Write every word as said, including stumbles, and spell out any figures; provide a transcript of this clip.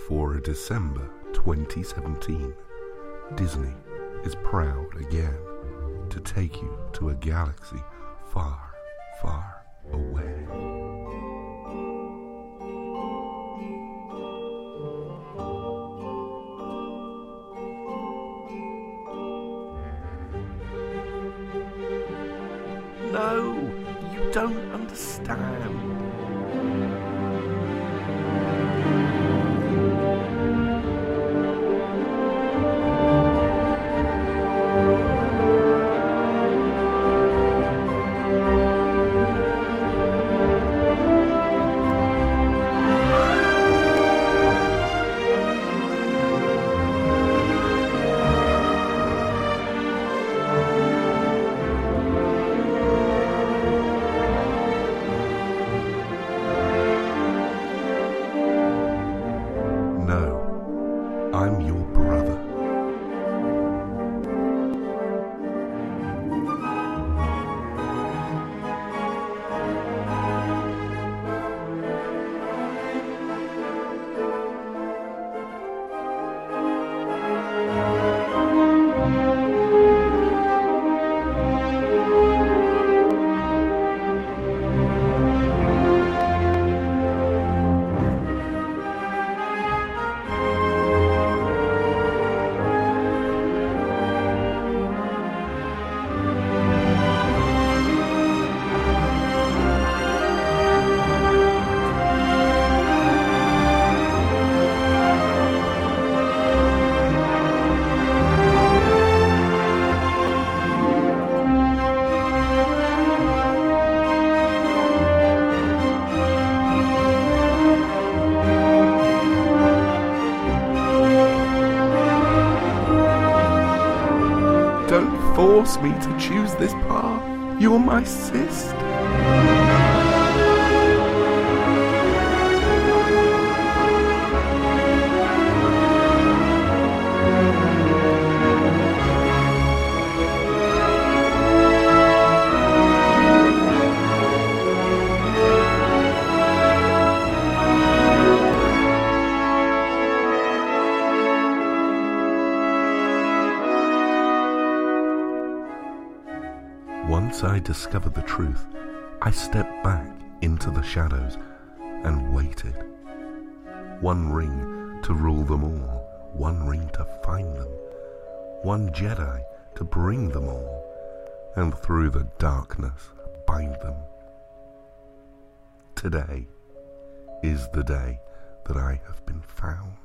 For a December twenty seventeen, Disney is proud again to take you to a galaxy far, far away. No, you don't understand. I'm your brother. Don't force me to choose this path. You're my sister. Once I discovered the truth, I stepped back into the shadows and waited. One ring to rule them all, one ring to find them, one Jedi to bring them all, and through the darkness bind them. Today is the day that I have been found.